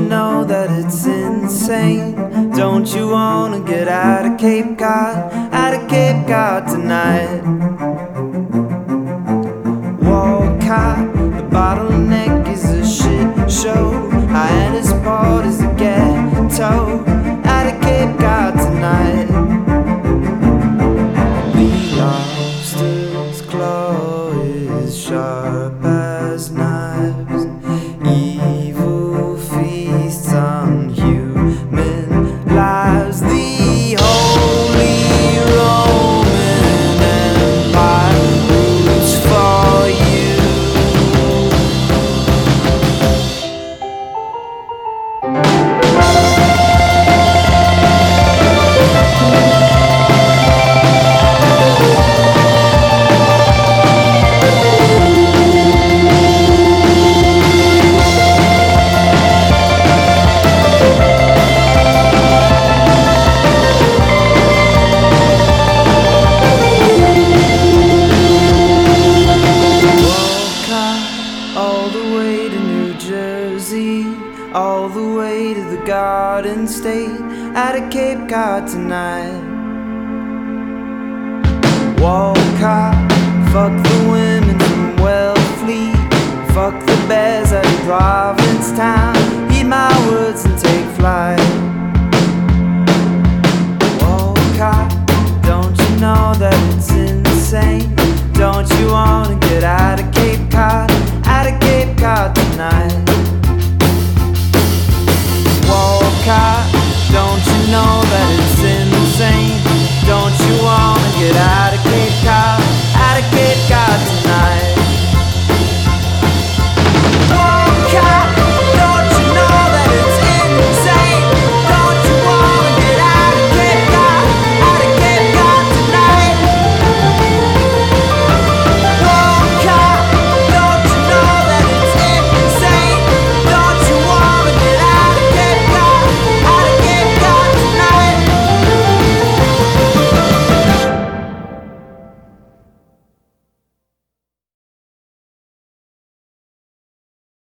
know that it's insane? Don't you wanna get out of Cape Cod, out of Cape Cod tonight? Walcott, the bottleneck is a shit show. Hyannisport is a ghetto, out of Cape Cod tonight. The lobster's claw is sharp as knives. Evil feasts on human lives. The Holy Roman Empire roots for you. All the way to New Jersey, all the way to the Garden State, out of Cape Cod tonight. Walcott, fuck the women from Wellfleet, fuck the bears out of Provincetown. Heed my words and